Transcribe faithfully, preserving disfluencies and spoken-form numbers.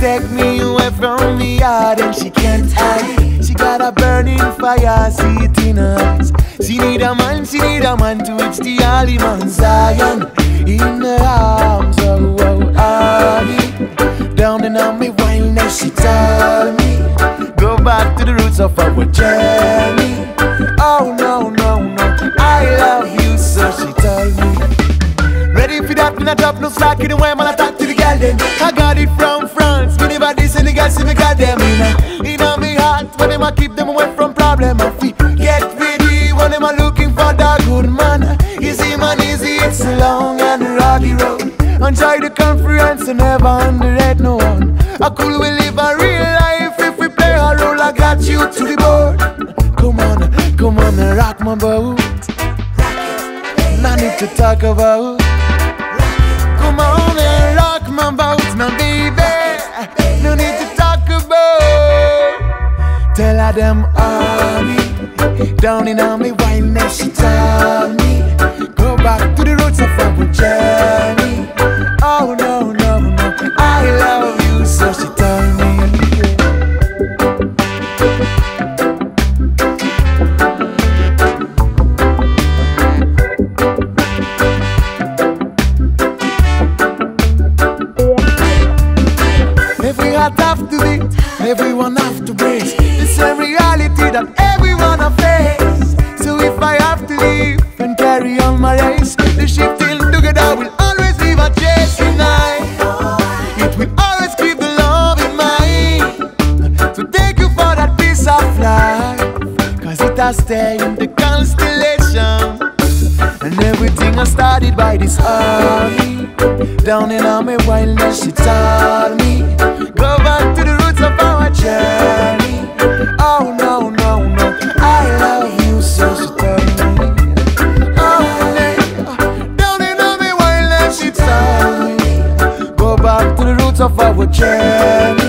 take me away from the yard and she can't hide. She got a burning fire, see it in her eyes. She need a man, she need a man to reach the holy Mount Zion. In her arms, oh, oh, honey. Down in on me wildness, she told me go back to the roots of our journey. Oh, no, no, no, I love you, so she told me. Ready for that, in a top, no slack in the way, man, I talk to the girl then. I got it from France, me never this and the girls see me got them in. In on me heart, when them I keep them away from problem. I feel get ready when them are looking for the good man. Easy man, easy, it's a long and rocky road. Enjoy the conference and never underrate no one. How cool we live a real life if we play a role. I got you to the board. Come on, come on and rock my boat. No need to talk about. Come on and rock my boat now, baby. No need to talk about. Tell her them honey, down in on me wildness, she told me go back to the roots of our journey. Oh no, no, no, I love you, so she told me. Every heart have to beat, everyone have to brace. The same reality that everyone a face. So if I have to leave and carry on my race, the ship till together will always leave a trace tonight. It will always keep the love in mind. So thank you for that piece of life, cause it has stayed in the constellation. And everything I started by this army. Down in on me wildness, she told me go back to the roots of our journey. Oh no, no, no, I love you, so she told me. Oh, yeah. Down in on me wildness, she told me go back to the roots of our journey.